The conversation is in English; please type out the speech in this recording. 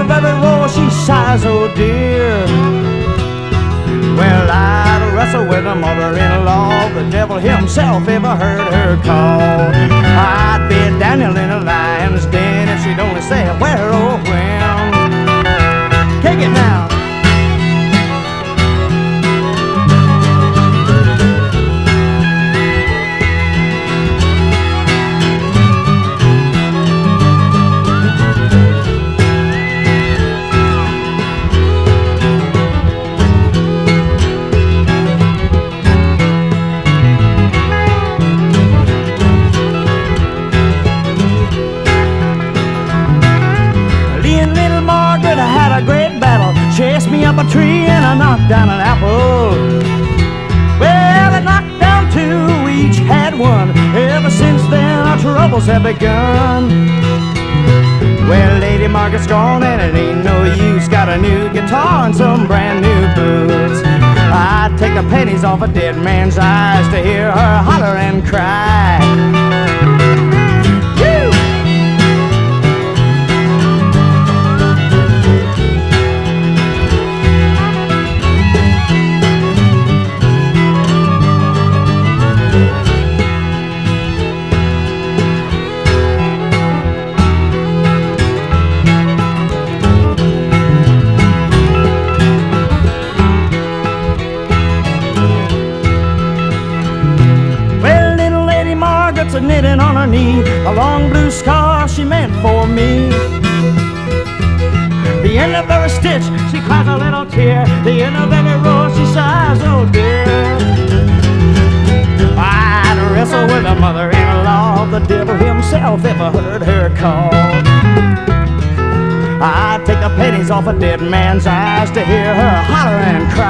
of every roar she sighs, oh dear. Well, I'd wrestle with the mother-in-law, the devil himself, if I heard her call. I'd be Daniel in a lion's den if she'd only say where or when. Kick it now. Chased me up a tree and I knocked down an apple. Well, I knocked down two, we each had one. Ever since then our troubles have begun. Well, Lady Margaret's gone and it ain't no use. Got a new guitar and some brand new boots. I'd take the pennies off a dead man's eyes to hear her holler and cry. Knitting on her knee, a long blue scar she meant for me. The end of every stitch she cries a little tear. The end of every row she sighs, oh dear. I'd wrestle with the mother-in-law, the devil himself, if I heard her call. I'd take the pennies off a dead man's eyes to hear her holler and cry.